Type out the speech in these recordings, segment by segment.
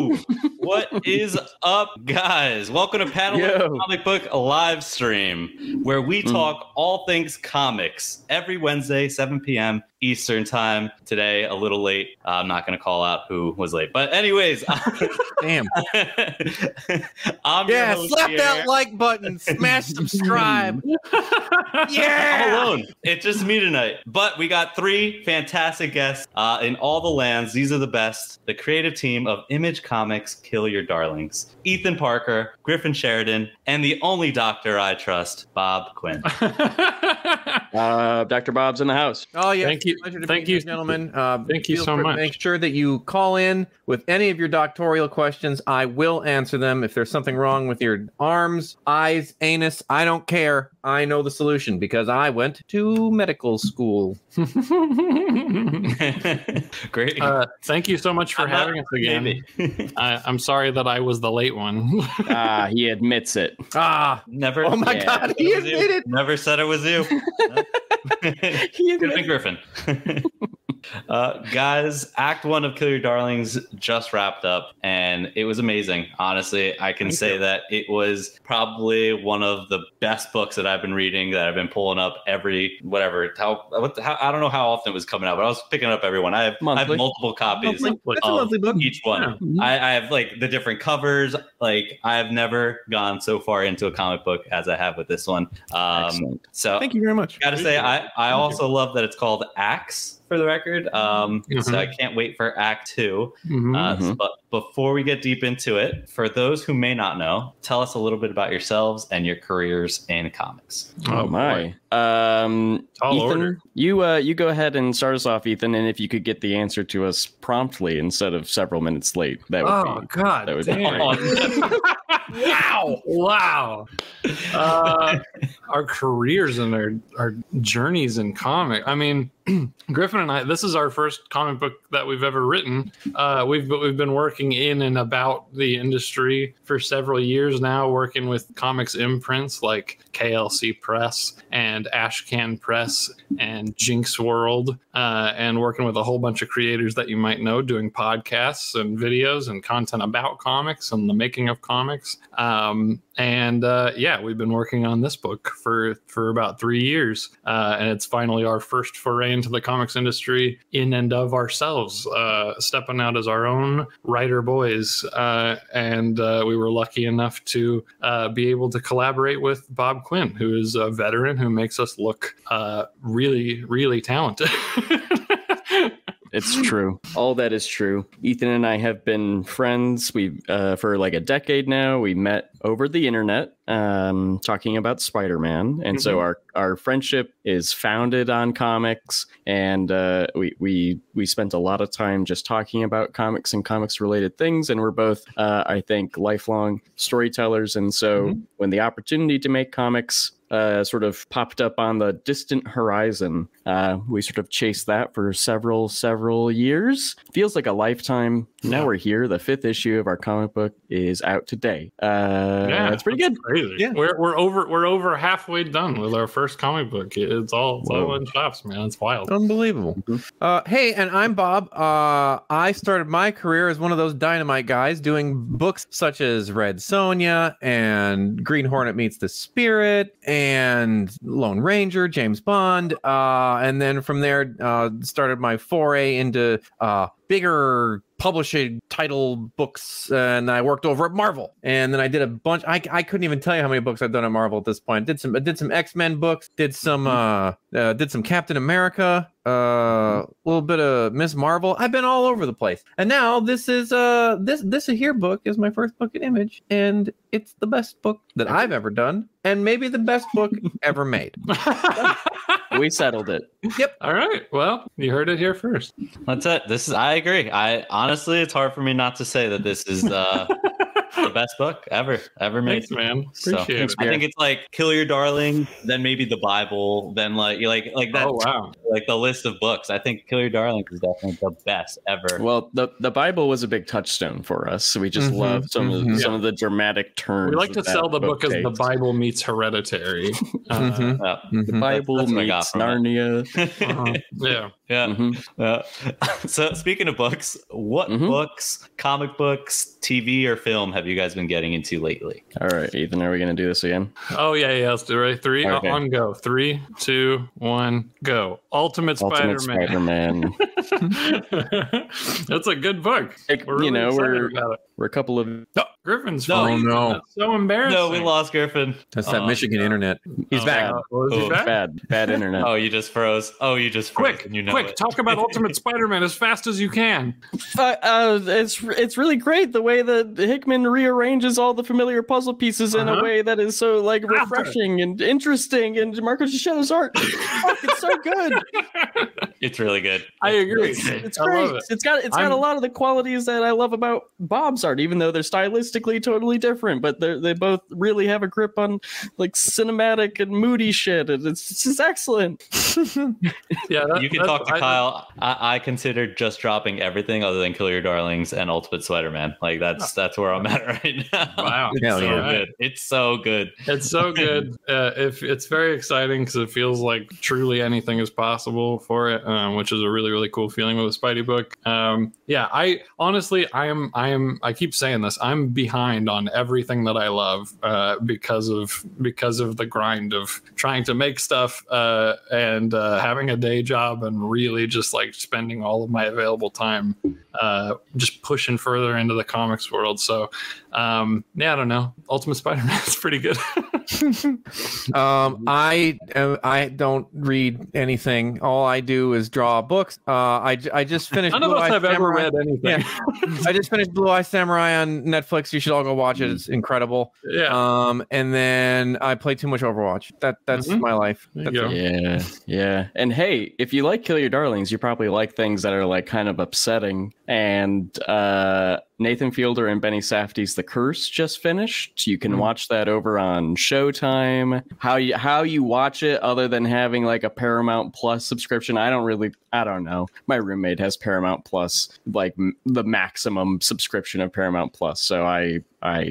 Yo, what is up, guys? Welcome to Panel Comic Book live stream, where we talk all things comics every Wednesday, 7 p.m. Eastern time. Today, a little late. I'm not going to call out who was late, but anyways, damn. I'm your host slap here. that like button, smash subscribe. Yeah, I'm alone. It's just me tonight, but we got three fantastic guests in all the lands. These are the best. The creative team of Image Comics, Kill Your Darlings. Ethan Parker, Griffin Sheridan, and the only doctor I trust, Bob Quinn. Dr. Bob's in the house. Oh yeah, thank you, thank you, gentlemen. Thank you so much. Make sure that you call in with any of your doctoral questions. I will answer them. If there's something wrong with your arms, eyes, anus, I don't care. I know the solution because I went to medical school. Great. Thank you so much for having us again. I'm sorry that I was the late one. He admits it. Never. Oh my God, he admitted. Never said it was you. Good thing, Griffin. Guys, Act 1 of Kill Your Darlings just wrapped up, and it was amazing. Honestly, I can say that it was probably one of the best books that I've been reading, that I've been pulling up every I don't know how often it was coming out, but I was picking up every one. I have multiple copies of each one. Yeah. I have like the different covers. Like, I have never gone so far into a comic book as I have with this one. So thank you very much. Gotta say, I also love that it's called Acts, for the record. So I can't wait for Act 2. But before we get deep into it, for those who may not know, tell us a little bit about yourselves and your careers in comics. Oh my. Tall Ethan, order. You go ahead and start us off, Ethan, and if you could get the answer to us promptly instead of several minutes late, that would be God, that would damn. Wow. Our careers and our journeys in comic. I mean, Griffin and I, this is our first comic book that we've ever written. We've been working in and about the industry for several years now, working with comics imprints like KLC Press and Ashcan Press and Jinx World, and working with a whole bunch of creators that you might know, doing podcasts and videos and content about comics and the making of comics. We've been working on this book for about 3 years, and it's finally our first foray into the comics industry in and of ourselves, stepping out as our own writer boys, and we were lucky enough to be able to collaborate with Bob Quinn, who is a veteran who makes us look really, really talented. It's true. All that is true. Ethan and I have been friends. We for like a decade now. We met over the internet, talking about Spider-Man, and so our friendship is founded on comics. And we spent a lot of time just talking about comics and comics related things. And we're both, I think, lifelong storytellers. And so when the opportunity to make comics sort of popped up on the distant horizon, we sort of chased that for several years. Feels like a lifetime. Now we're here. The 5th issue of our comic book is out today. It's pretty good. Crazy. Yeah, we're over halfway done with our first comic book. It's all in shops, man. It's wild. Unbelievable. Hey, and I'm Bob. I started my career as one of those dynamite guys doing books such as Red Sonja and Green Hornet Meets the Spirit and Lone Ranger, James Bond, and then from there started my foray into bigger publishing title books, and I worked over at Marvel, and then I did a bunch. I couldn't even tell you how many books I've done at Marvel at this point. I did some X-Men books, did some Captain America, a little bit of Miss Marvel. I've been all over the place, and now this is this here book is my first book at Image, and it's the best book that I've ever done, and maybe the best book ever made. We settled it. Yep. All right. Well, you heard it here first. That's it. I agree. Honestly, it's hard for me not to say that this is the best book ever made. Thanks, man. Appreciate it. I think it's like Kill Your Darling, then maybe the Bible, then like that. Oh wow! Like the list of books. I think Kill Your Darling is definitely the best ever. Well, the Bible was a big touchstone for us, so we just love some of the dramatic turns. We like to sell the book as the Bible meets Hereditary. The Bible meets Narnia. Yeah. So speaking of books, what books comic books, TV, or film have you guys been getting into lately? All right, Ethan, are we going to do this again? Oh, yeah. Let's do it. Right? 3 Okay. on go. 3, 2, 1, go. Ultimate Spider-Man. That's a good book. We're really excited about it. We're a couple of Griffin's No. funny. Oh, no. That's so embarrassing. No, we lost Griffin. That's that Oh, Michigan no. internet. He's back. Was he Oh, back? bad internet. Oh, you just froze. Quick, And you know quick! it. Talk about Ultimate Spider-Man as fast as you can. It's really great the way that Hickman rearranges all the familiar puzzle pieces in a way that is so like refreshing and interesting, and Marco Giacchetta's art. Fuck, it's so good. It's really good. I agree. It's I great. love it. It's got a lot of the qualities that I love about Bob's art, even though they're stylistically totally different. But they both really have a grip on like cinematic and moody shit. And it's just excellent. Yeah, You can talk to Kyle. I considered just dropping everything other than Kill Your Darlings and Ultimate Spider-Man. Like that's where I'm at right now. Wow. It's Hell so yeah. good. It's so good. It's so good. If it's very exciting because it feels like truly anything is possible for it, which is a really, really cool feeling with a Spidey book. Yeah, I honestly, I keep saying this. I'm behind on everything that I love because of the grind of trying to make stuff and having a day job and really just like spending all of my available time just pushing further into the comics world. So yeah, I don't know. Ultimate Spider-Man is pretty good. I don't read anything. All I do is draw books. I just finished. None of us have ever Samurai. read anything. Yeah. I just finished Blue Eye Samurai on Netflix. You should all go watch it. It's incredible. Yeah. And then I play too much Overwatch. That's my life. There you That's go. Yeah. And hey, if you like Kill Your Darlings, you probably like things that are like kind of upsetting. And Nathan Fielder and Benny Safdie's The Curse just finished. You can watch that over on Showtime. How you watch it other than having like a Paramount Plus subscription, I don't know. My roommate has Paramount Plus, like the maximum subscription of Paramount Plus. So I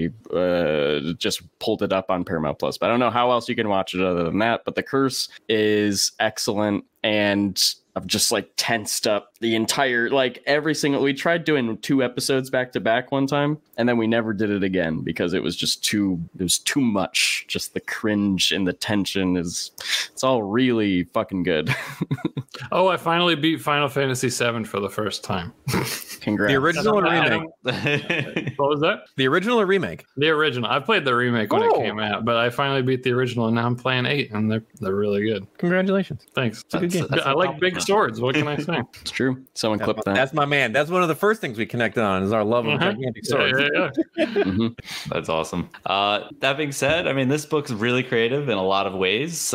just pulled it up on Paramount Plus. But I don't know how else you can watch it other than that. But The Curse is excellent, and I've just like tensed up the entire, like every single, we tried doing 2 episodes back to back one time, and then we never did it again because it was too much. Just the cringe and the tension it's all really fucking good. Oh, I finally beat Final Fantasy VII for the first time. Congrats. the original or I remake. don't- What was that? The original or remake. The original. I played the remake when it came out, but I finally beat the original, and now I'm playing 8, and they're really good. Congratulations. Thanks. a good game. I like big swords. What can I say? It's true. Someone clipped that. That's my man. That's one of the first things we connected on is our love of gigantic swords. Yeah. That's awesome. That being said, I mean, this book's really creative in a lot of ways.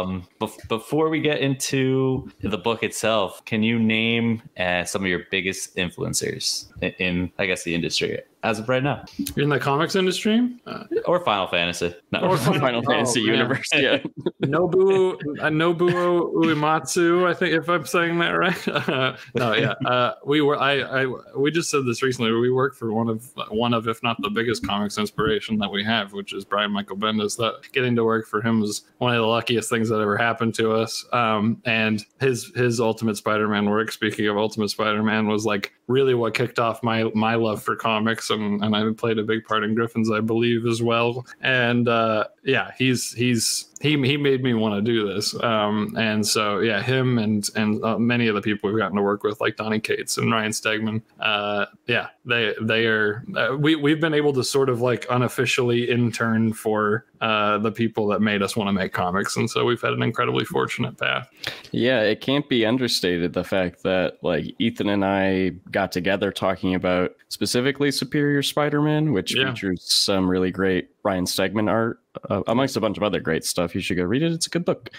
Before we get into the book itself, can you name some of your biggest influencers in, I guess, the industry as of right now? In the comics industry? Or Final Fantasy? No. Or Final Fantasy yeah. universe. Yeah. Nobuo Uematsu, I think, if I'm saying that right. No, yeah. We just said this recently. We work for one of, if not the biggest comics inspiration that we have, which is Brian Michael Bendis. That getting to work for him was one of the luckiest things that ever happened to us. And his Ultimate Spider-Man work, speaking of Ultimate Spider-Man, was like really what kicked off my love for comics, and I played a big part in Griffin's, I believe, as well. And yeah, he made me want to do this. And so yeah, him and many of the people we've gotten to work with, like Donny Cates and Ryan Stegman, yeah, they are we've been able to sort of like unofficially intern for the people that made us want to make comics, and so we've had an incredibly fortunate path. Yeah, it can't be understated the fact that like Ethan and I got together talking about specifically Superior Spider-Man, which features some really great Ryan Stegman art, amongst a bunch of other great stuff. You should go read it. It's a good book.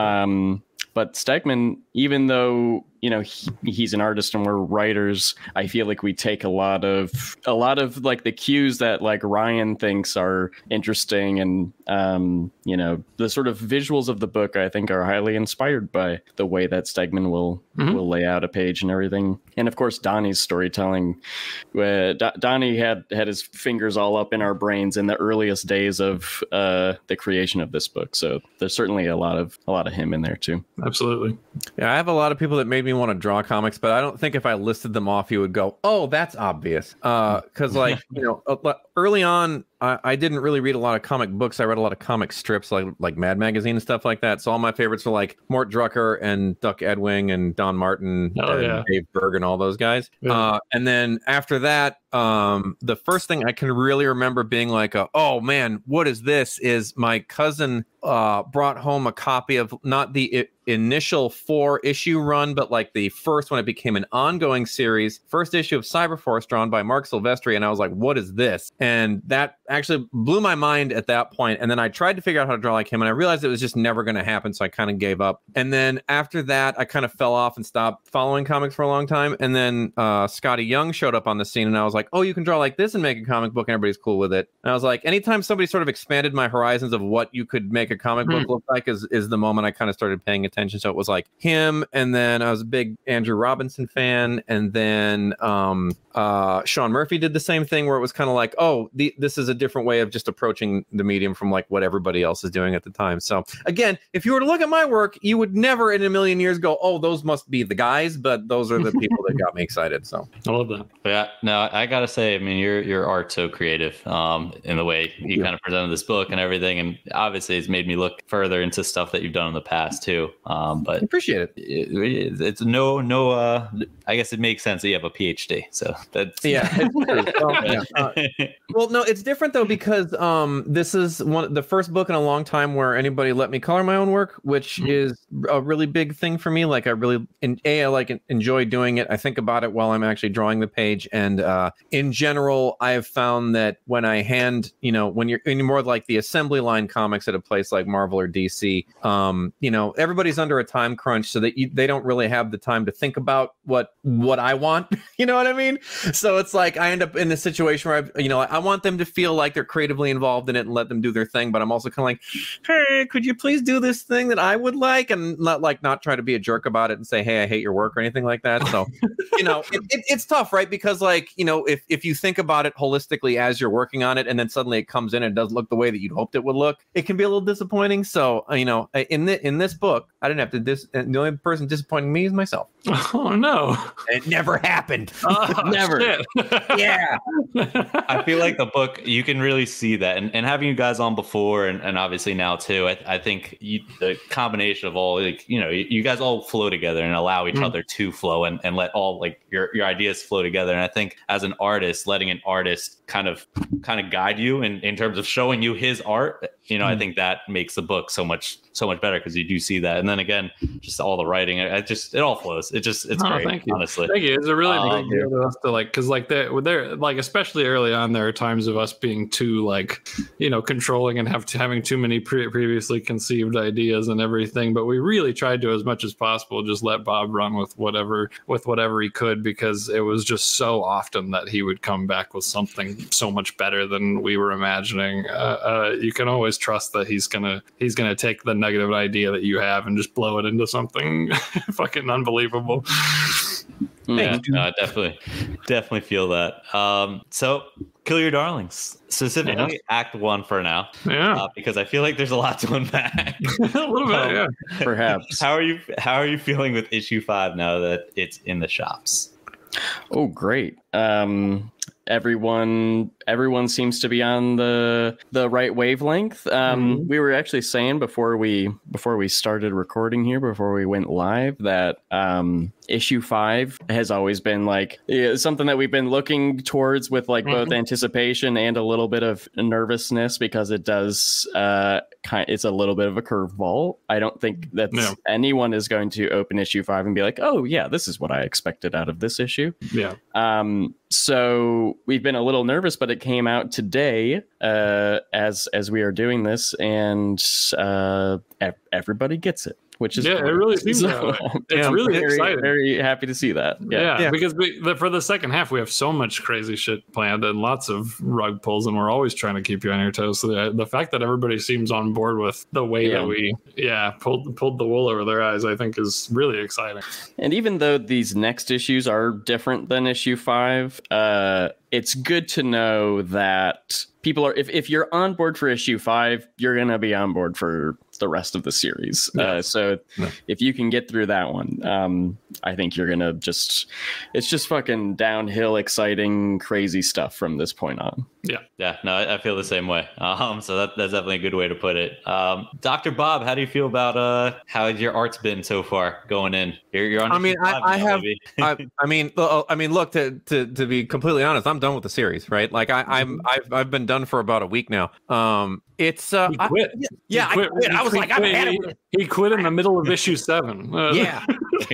But Stegman, even though, you know, he's an artist and we're writers, I feel like we take a lot of like the cues that like Ryan thinks are interesting, and you know, the sort of visuals of the book I think are highly inspired by the way that Stegman will lay out a page and everything. And of course Donnie's storytelling. Donnie had his fingers all up in our brains in the earliest days of the creation of this book, so there's certainly a lot of him in there too. Absolutely. Yeah, I have a lot of people that made me me want to draw comics, but I don't think if I listed them off, you would go, "Oh, that's obvious." Because like early on, I didn't really read a lot of comic books. I read a lot of comic strips, like Mad Magazine and stuff like that. So all my favorites were like Mort Drucker and Duck Edwing and Don Martin and Dave Berg and all those guys. Yeah. And then after that, the first thing I can really remember being like, "Oh man, what is this?" is my cousin brought home a copy of not the initial 4-issue run, but like the first one. It became an ongoing series. First issue of Cyberforce drawn by Mark Silvestri, and I was like, "What is this?" And that actually blew my mind at that point. And then I tried to figure out how to draw like him, and I realized it was just never going to happen, so I kind of gave up. And then after that, I kind of fell off and stopped following comics for a long time. And then Scotty Young showed up on the scene, and I was like, "Oh, you can draw like this and make a comic book," and everybody's cool with it. And I was like, anytime somebody sort of expanded my horizons of what you could make a comic book look like is the moment I kind of started paying attention. So it was like him, and then I was a big Andrew Robinson fan, and then Sean Murphy did the same thing where it was kind of like, oh, this is a different way of just approaching the medium from like what everybody else is doing at the time. So again, if you were to look at my work, you would never in a million years go, oh, those must be the guys, but those are the people that got me excited. So I love that. Yeah, no, I gotta say, I mean, your art's so creative in the way you kind of presented this book and everything, and obviously it's made me look further into stuff that you've done in the past too. But I appreciate it. It's no. I guess it makes sense that you have a PhD. So that's well, no, it's different though because this is the first book in a long time where anybody let me color my own work, which is a really big thing for me. Like I really enjoy doing it. I think about it while I'm actually drawing the page, and in general, I have found that when I hand, when you're in more like the assembly line comics at a place like Marvel or DC, everybody's under a time crunch, so that they don't really have the time to think about what I want. You know what I mean? So it's like I end up in a situation where I want them to feel like they're creatively involved in it and let them do their thing, but I'm also kind of like, hey, could you please do this thing that I would like, and not try to be a jerk about it and say, hey, I hate your work or anything like that. So it's tough, right? Because if you think about it holistically as you're working on it, and then suddenly it comes in and it doesn't look the way that you'd hoped it would look, it can be a little disappointing. So in this book, I didn't have to the only person disappointing me is myself. Oh no, it never happened. Never. Yeah. I feel like the book, you can really see that, and having you guys on before and obviously now too, I think the combination of all, you guys all flow together and allow each other to flow and let all your ideas flow together. And I think as an artist, letting an artist kind of guide you in terms of showing you his art, I think that makes the book so much better, because you do see that. And then again, just all the writing, it all flows. It's great. Thank you. Honestly, thank you. It's a really big deal to us to because they're especially early on, there are times of us being too controlling and having too many previously conceived ideas and everything. But we really tried to, as much as possible, just let Bob run with whatever he could, because it was just so often that he would come back with something so much better than we were imagining. You can always trust that he's gonna take the nugget of an idea that you have and just blow it into something fucking unbelievable. Yeah, no, definitely feel that. So Kill Your Darlings, specifically Act 1 for now. Yeah, because I feel like there's a lot to unpack. A little bit, yeah. Perhaps. How are you feeling with issue 5 now that it's in the shops? Oh, great. Everyone seems to be on the right wavelength. We were actually saying before we started recording here, before we went live, that issue 5 has always been something that we've been looking towards with both anticipation and a little bit of nervousness, because it does it's a little bit of a curveball. I don't think that anyone is going to open issue 5 and be like, oh yeah, this is what I expected out of this issue. Yeah. So we've been a little nervous, but it came out today as we are doing this, and everybody gets it, which is it really seems that way. It's really very, exciting. Very happy to see that. Yeah. Because for the second half, we have so much crazy shit planned and lots of rug pulls, and we're always trying to keep you on your toes. So the fact that everybody seems on board with the way that we pulled the wool over their eyes, I think, is really exciting. And even though these next issues are different than issue 5, it's good to know that people are, if you're on board for issue 5, you're gonna be on board for the rest of the series. Yes. So if you can get through that one, I think you're gonna it's just fucking downhill, exciting, crazy stuff from this point on. Yeah, no, I feel the same way. So that's definitely a good way to put it. Dr. Bob, how do you feel about how your art's been so far going in? You're on. I mean, I now, have. baby. I mean, look. To be completely honest, I'm done with the series. Right? Like I've been done for about a week now. It's He quit. I quit. I was like, I've had it. He quit in the middle of issue 7. Yeah.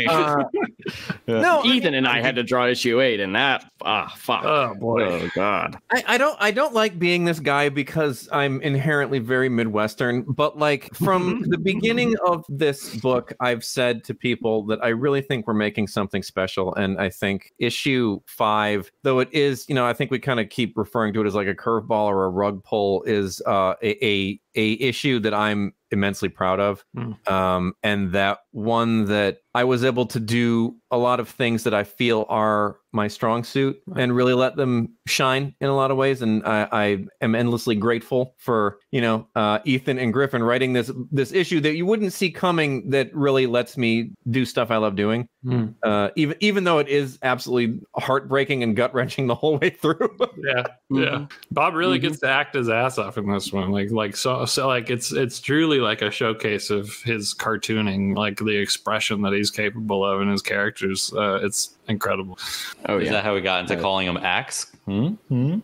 No, Ethan and I had to draw issue 8, and that fuck. Oh boy. Oh god. I don't like being this guy because I'm inherently very Midwestern, but like from the beginning of this book, I've said to people that I really think we're making something special. And I think issue 5, though it is, I think we kind of keep referring to it as like a curveball or a rug pull, is a issue that I'm immensely proud of. And that one that I was able to do a lot of things that I feel are my strong suit and really let them shine in a lot of ways. And I am endlessly grateful for, Ethan and Griffin writing this issue that you wouldn't see coming, that really lets me do stuff I love doing. Even though it is absolutely heartbreaking and gut wrenching the whole way through. Yeah. Bob really gets to act his ass off in this one. So like it's truly like a showcase of his cartooning, like the expression that he's capable of in his characters. It's incredible. Oh, Is that how we got into calling him Axe? The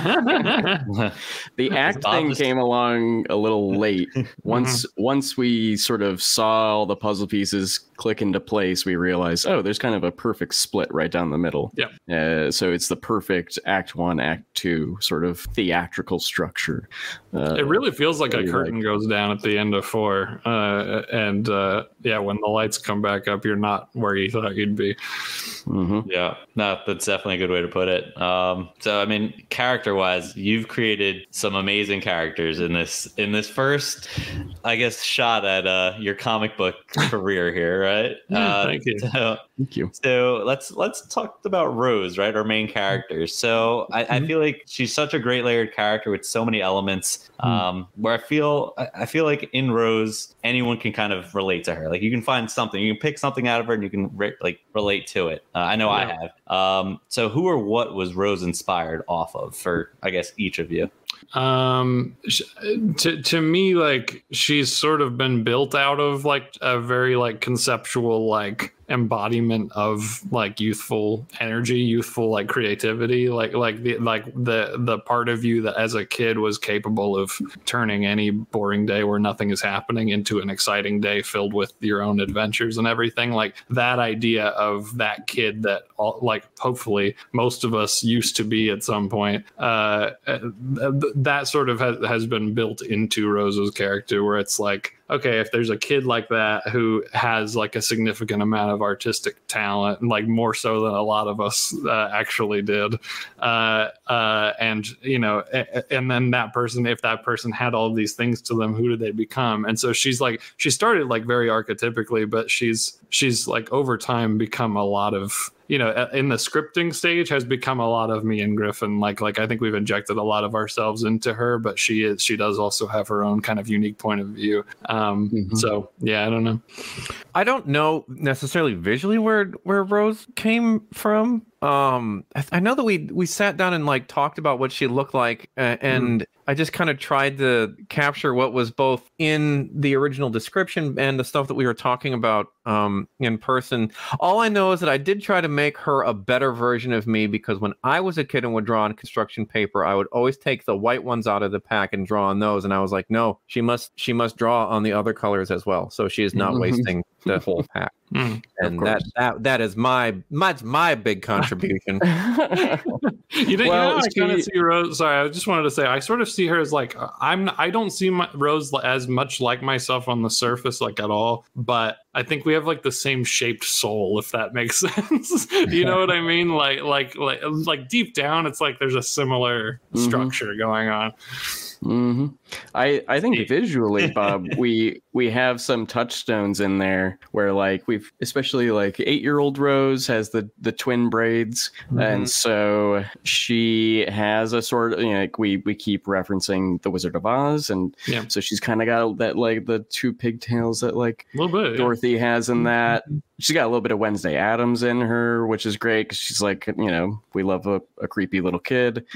act thing came along a little late. Once we sort of saw all the puzzle pieces click into place, we realized, there's kind of a perfect split right down the middle. Yeah. So it's the perfect Act 1, Act 2 sort of theatrical structure. It really feels like a curtain goes down at the end of 4. When the lights come back up, you're not where you thought you'd be. Yeah, no, that's definitely a good way to put it. So I mean, character-wise, you've created some amazing characters in this first, I guess, shot at your comic book career here, right? Thank you. Thank you. So let's talk about Rose, right? Our main character. So I feel like she's such a great layered character with so many elements. Where I feel like in Rose, anyone can kind of relate to her. Like you can find something, you can pick something out of her, and you can relate to it. I know I have. So who or what was Rose inspired off of for, I guess, each of you? To me, like she's sort of been built out of like a very like conceptual like embodiment of like youthful energy, youthful like creativity, like the part of you that as a kid was capable of turning any boring day where nothing is happening into an exciting day filled with your own adventures and everything. Like that idea of that kid that hopefully most of us used to be at some point, that sort of has been built into Rose's character, where it's like, okay, if there's a kid like that who has like a significant amount of artistic talent, and like more so than a lot of us actually did, and then that person, if that person had all these things to them, who did they become? And so she started like very archetypically, but she's like over time become a lot of, in the scripting stage has become a lot of me and Griffin. Like I think we've injected a lot of ourselves into her, but she does also have her own kind of unique point of view. So yeah, I don't know. I don't know necessarily visually where Rose came from. I know that we sat down and like talked about what she looked like, and I just kind of tried to capture what was both in the original description and the stuff that we were talking about in person. All I know is that I did try to make her a better version of me, because when I was a kid and would draw on construction paper, I would always take the white ones out of the pack and draw on those. And I was like, no, she must draw on the other colors as well, so she is not wasting the whole pack. And that is my big contribution. I kind of see Rose. Sorry, I just wanted to say I sort of see her as like I don't see Rose as much like myself on the surface, like at all. But I think we have like the same shaped soul, if that makes sense. You know what I mean? Like deep down, it's like there's a similar structure going on. Mm-hmm. I think visually, Bob, we have some touchstones in there where like we've especially like 8-year-old Rose has the twin braids, and so she has a sort of, you know, like we keep referencing the Wizard of Oz, and so she's kind of got that like the 2 pigtails that like a little bit, Dorothy has in that. She's got a little bit of Wednesday Addams in her, which is great because she's like, you know, we love a creepy little kid.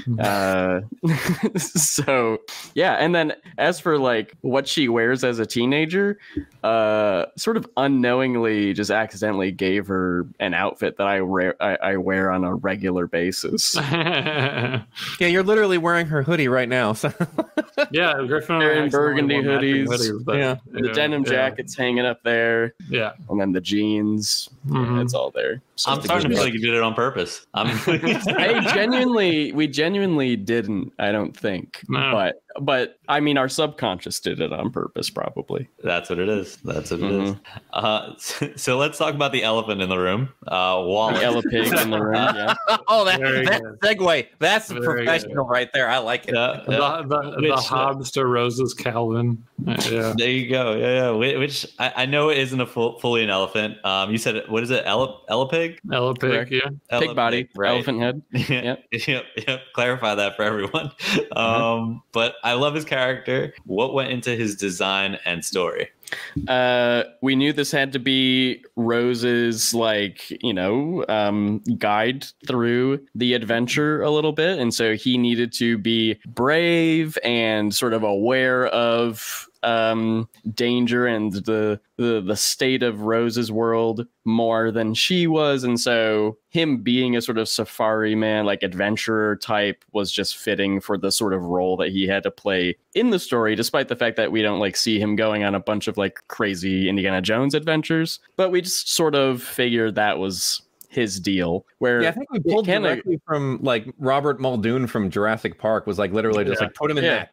So yeah, and then as for like what she wears as a teenager, sort of unknowingly just accidentally gave her an outfit that I wear on a regular basis. Yeah, you're literally wearing her hoodie right now. So. Yeah, Griffin and burgundy hoodies. But, the denim jacket's hanging up there. Yeah, and then the jeans. Yeah, it's all there. So I'm starting to feel like you did it on purpose. We genuinely didn't. I don't think. No. But I mean, our subconscious did it on purpose, probably. That's what it is. That's what it is. So let's talk about the elephant in the room. Wallace. The elephant in the room. Yeah. Oh, that segue. That's very professional right there. I like it. The Hobbes to Rose's Calvin. Yeah. There you go. Yeah. Which I know it isn't fully an elephant. You said, what is it? Elapig? Elapig, yeah. Pig body, right. Elephant head. Yep. Clarify that for everyone. But I love his character. What went into his design and story? We knew this had to be Rose's, like, you know, guide through the adventure a little bit. And so he needed to be brave and sort of aware of danger and the state of Rose's world more than she was. And so him being a sort of safari man, like adventurer type, was just fitting for the sort of role that he had to play in the story, despite the fact that we don't like see him going on a bunch of like crazy Indiana Jones adventures. But we just sort of figured that was his deal. Where I think we pulled directly from like Robert Muldoon from Jurassic Park, was like literally just like put him in that.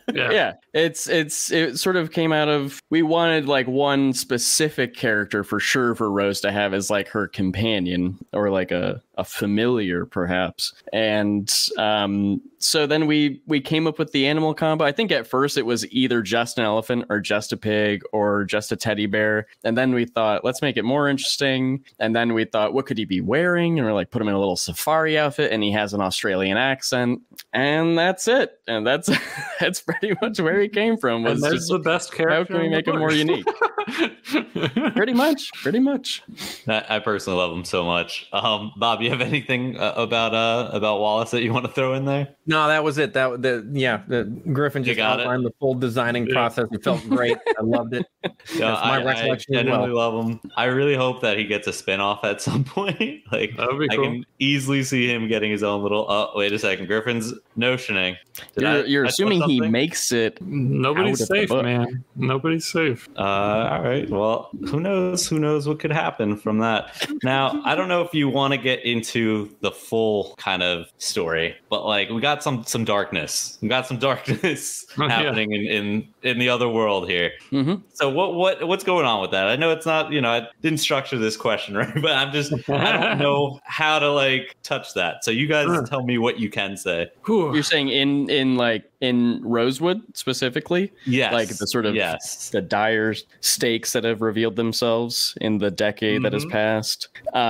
It sort of came out of, we wanted like one specific character for sure for Rose to have as like her companion, or like a familiar perhaps. And so then we came up with the animal combo. I think at first it was either just an elephant or just a pig or just a teddy bear, and then we thought, let's make it more interesting. And then we thought, what could he be wearing? And we're like, put him in a little safari outfit, and he has an Australian accent, and that's it. And that's pretty much where he came from. Was and that's the best character. How can we make him more unique? Pretty much. I personally love him so much. Bob, you have anything about Wallace that you want to throw in there? No, that was it. The Griffin just outlined the full designing process. It felt great. I loved it. My recollection. I genuinely love him. I really hope that he gets a spinoff at some point. Like, that would be cool. I can easily see him getting his own little. Oh, wait a second, Griffin's notioning. You're assuming he makes it. Nobody's safe, man. Nobody's safe. All right. Well, who knows? Who knows what could happen from that? Now, I don't know if you want to get into the full kind of story, but like we got some darkness. We got some darkness happening in the other world here. Mm-hmm. So what's going on with that? I know it's not, I didn't structure this question right, but I don't know how to like touch that. So you guys tell me what you can say. You're saying in Rosewood specifically? Yes. Like the sort of the dire stakes that have revealed themselves in the decade that has passed.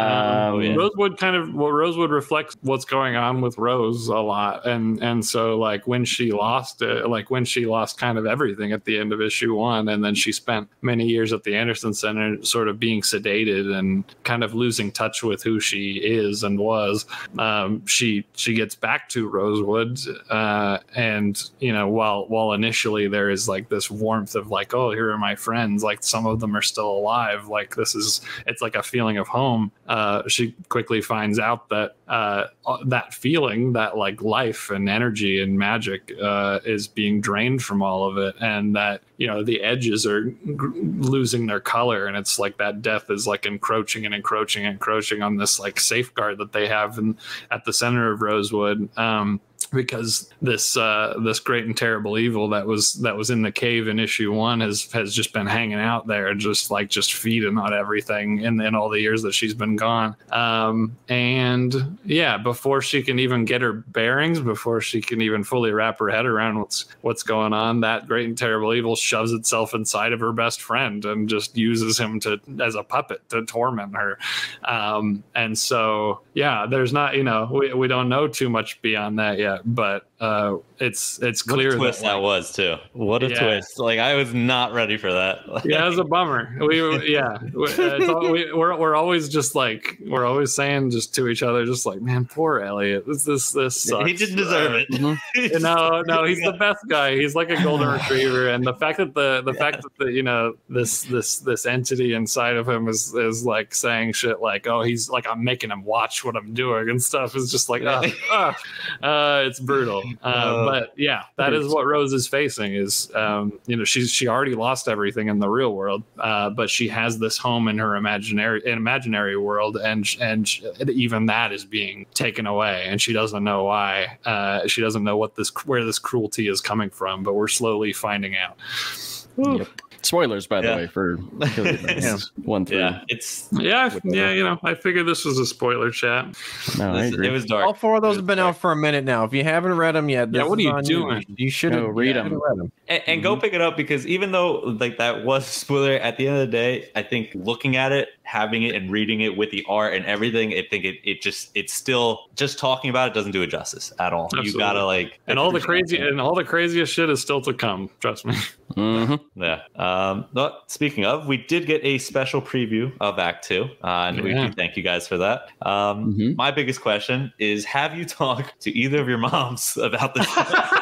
Rosewood reflects what's going on with Rose a lot. And so like when she lost kind of everything at the end of issue 1, and then she spent many years at the Anderson Center sort of being sedated and kind of losing touch with who she is and was, she gets back to Rosewood, and while initially there is like this warmth of like, oh, here are my friends, like some of them are still alive, like it's like a feeling of home. She quickly finds out that that feeling, that like life and energy and magic is being drained from all of it, and that the edges are losing their color, and it's like that death is like encroaching on this like safeguard that they have at the center of Rosewood. because this great and terrible evil that was in the cave in issue 1 has just been hanging out there, just feeding on everything in all the years that she's been gone. And yeah, before she can even get her bearings, before she can even fully wrap her head around what's going on, that great and terrible evil shoves itself inside of her best friend and just uses him as a puppet to torment her. And so yeah, there's not, we don't know too much beyond that yet, but it's clear what a twist that was too. What a twist! Like, I was not ready for that. Yeah, it was a bummer. We're always just like, we're always saying just to each other, just like, man, poor Elliot. This sucks. He didn't deserve it. No, he's the best guy. He's like a golden retriever, and the fact that this entity inside of him is like saying shit like, oh, he's like, I'm making him watch what I'm doing and stuff, is just like, it's brutal. But yeah, that is what Rose is facing. Is she already lost everything in the real world, but she has this home in her imaginary world, and even that is being taken away, and she doesn't know why. She doesn't know where this cruelty is coming from, but we're slowly finding out. Yep. Spoilers, by the way, for 1 through. I figured this was a spoiler chat. No, I agree. It was dark. All 4 of those have been out for a minute now. If you haven't read them yet, what are you doing? You should read them. And go pick it up, because even though like that was a spoiler, at the end of the day, I think looking at it, having it, and reading it with the art and everything, I think it's still, just talking about it doesn't do it justice at all. Absolutely. You gotta and all the craziest shit is still to come. Trust me. Mm-hmm. Yeah. But speaking of, we did get a special preview of Act 2, and we do thank you guys for that. My biggest question is, have you talked to either of your moms about this?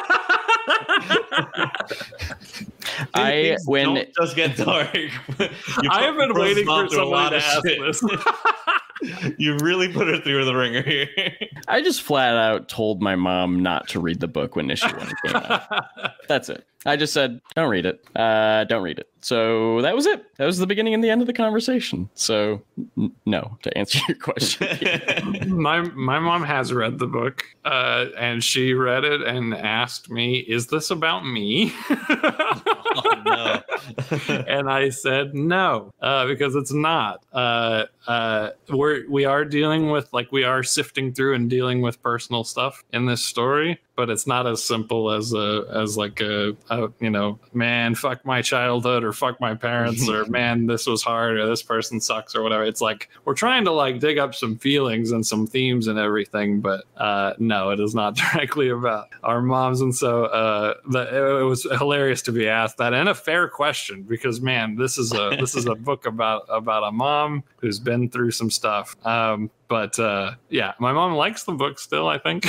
Don't just get dark. I have been waiting for somebody to ask this. You really put her through the ringer here. I just flat out told my mom not to read the book when issue 1 came out. That's it. I just said, don't read it. Don't read it. So that was it. That was the beginning and the end of the conversation. So no, to answer your question. My mom has read the book, and she read it and asked me, is this about me? Oh, no. And I said no, because it's not. We are dealing with, like, we are sifting through and dealing with personal stuff in this story, but it's not as simple as man, fuck my childhood, or fuck my parents, or man, this was hard, or this person sucks, or whatever. It's like we're trying to like dig up some feelings and some themes and everything, but no, it is not directly about our moms. And so it was hilarious to be asked that, and a fair question, because man, this is a book about a mom who's been through some stuff. But yeah, my mom likes the book still, I think.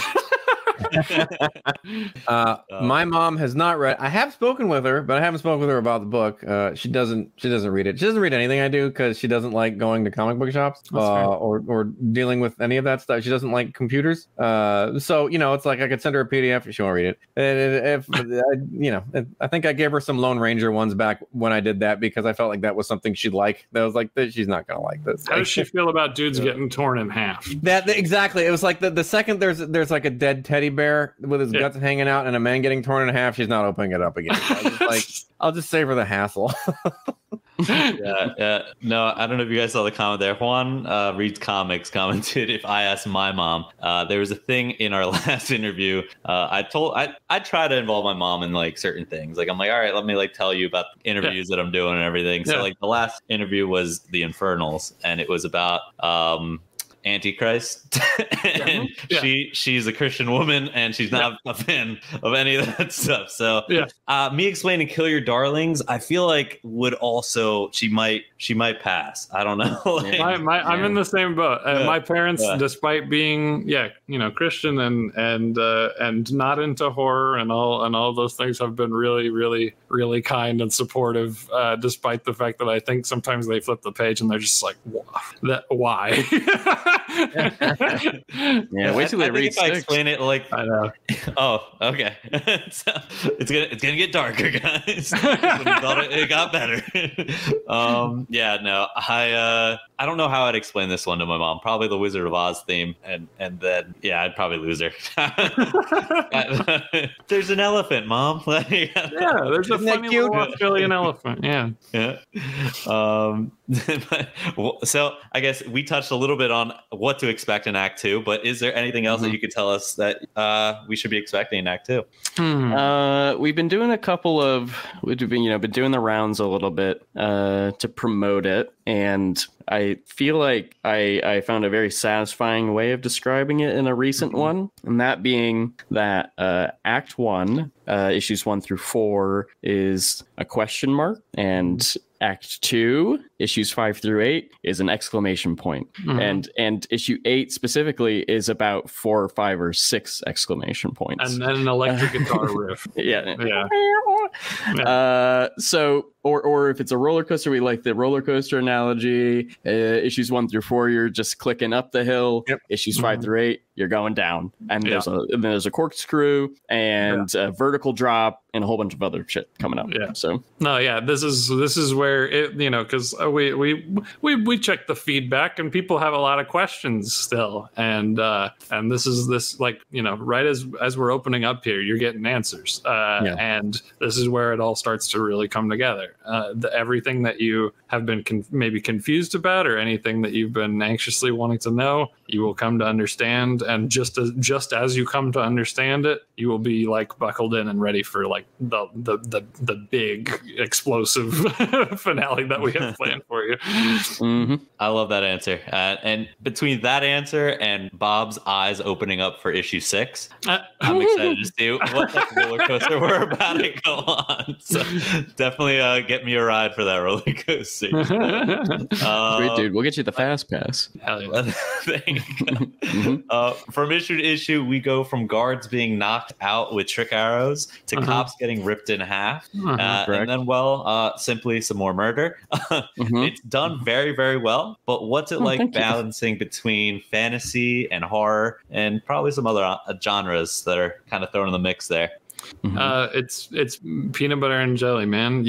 My mom has not read. I have spoken with her, but I haven't spoken with her about the book. She doesn't read it. She doesn't read anything I do, because she doesn't like going to comic book shops or dealing with any of that stuff. She doesn't like computers. So it's like I could send her a PDF if she won't read it. I think I gave her some Lone Ranger ones back when I did that, because I felt like that was something she'd like. That was like, she's not gonna like this. How does she feel about dudes getting torn in half? That exactly. It was like the second there's like a dead teddy bear with his guts hanging out and a man getting torn in half, she's not opening it up again. So I'll just save her the hassle. Yeah. No, I don't know if you guys saw the comment there. Juan Reads Comics commented, if I asked my mom, there was a thing in our last interview. I try to involve my mom in like certain things. Like, I'm like, all right, let me like tell you about interviews that I'm doing and everything. So like the last interview was the Infernals, and it was about Antichrist. And she's a Christian woman, and she's not a fan of any of that stuff. So me explaining Kill Your Darlings, I feel like would also she might pass. I don't know. I'm in the same boat. My parents, despite being Christian and not into horror and all those things, have been really, really, really kind and supportive, despite the fact that I think sometimes they flip the page and they're just like, why? Yeah, wait till they I think read if I 6. explain it like, I know. oh, okay, so it's gonna get darker, guys. It got better. Yeah, no, I don't know how I'd explain this one to my mom. Probably the Wizard of Oz theme, and then yeah, I'd probably lose her. There's an elephant, Mom. Yeah, there's a funny little Australian elephant. Yeah. Yeah. So I guess we touched a little bit on what to expect in Act 2, but is there anything else that you could tell us that we should be expecting in Act 2? We've been doing we've been doing the rounds a little bit to promote it, and I feel like I found a very satisfying way of describing it in a recent one, and that being that Act 1, issues 1 through 4, is a question mark, and Act 2, issues 5 through 8, is an exclamation point. And issue 8 specifically is about 4 or 5 or 6 exclamation points. And then an electric guitar riff. Yeah. Yeah. So, or if it's a roller coaster, we like the roller coaster analogy. Issues 1 through 4, you're just clicking up the hill. Yep. Issues 5 through 8, you're going down. And there's a corkscrew and a vertical drop and a whole bunch of other shit coming up. Yeah. So no, yeah, this is where it, because we check the feedback and people have a lot of questions still, and this like, right as we're opening up here, you're getting answers, and this is where it all starts to really come together. Everything that you have been maybe confused about, or anything that you've been anxiously wanting to know, you will come to understand, and just as you come to understand it, you will be like buckled in and ready for like the big explosive finale that we have planned for you. I love that answer, and between that answer and Bob's eyes opening up for issue 6, I'm excited to see what type of roller coaster we're about to go on. So definitely get me a ride for that roller coaster. great, dude. We'll get you the fast pass. Hell yeah. There you go. From issue to issue, we go from guards being knocked out with trick arrows to cops getting ripped in half, and then simply some more murder. It's done very, very well, but what's it like balancing between fantasy and horror and probably some other genres that are kind of thrown in the mix there? It's peanut butter and jelly, man.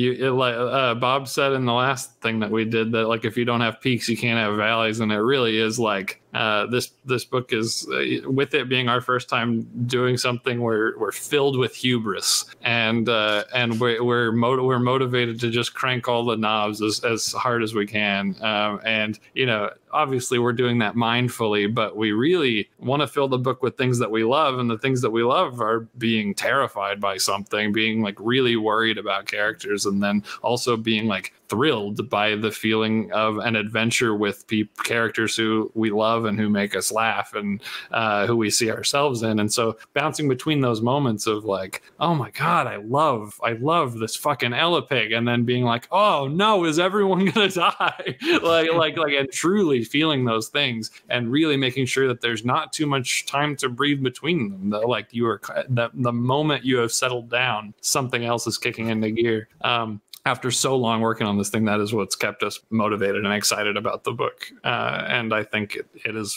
Bob said in the last thing that we did that, like, if you don't have peaks, you can't have valleys, and it really is like this book is, with it being our first time doing something, we're filled with hubris, and we're motivated to just crank all the knobs as hard as we can, and obviously we're doing that mindfully, but we really want to fill the book with things that we love, and the things that we love are being terrified by something, being like really worried about characters, and then also being like thrilled by the feeling of an adventure with characters who we love and who make us laugh, and who we see ourselves in. And so bouncing between those moments of like, oh my God, I love this fucking Elapig, and then being like, oh no, is everyone gonna die? like and truly feeling those things, and really making sure that there's not too much time to breathe between them. Like the moment you have settled down, something else is kicking into gear. After so long working on this thing, that is what's kept us motivated and excited about the book. And I think it is,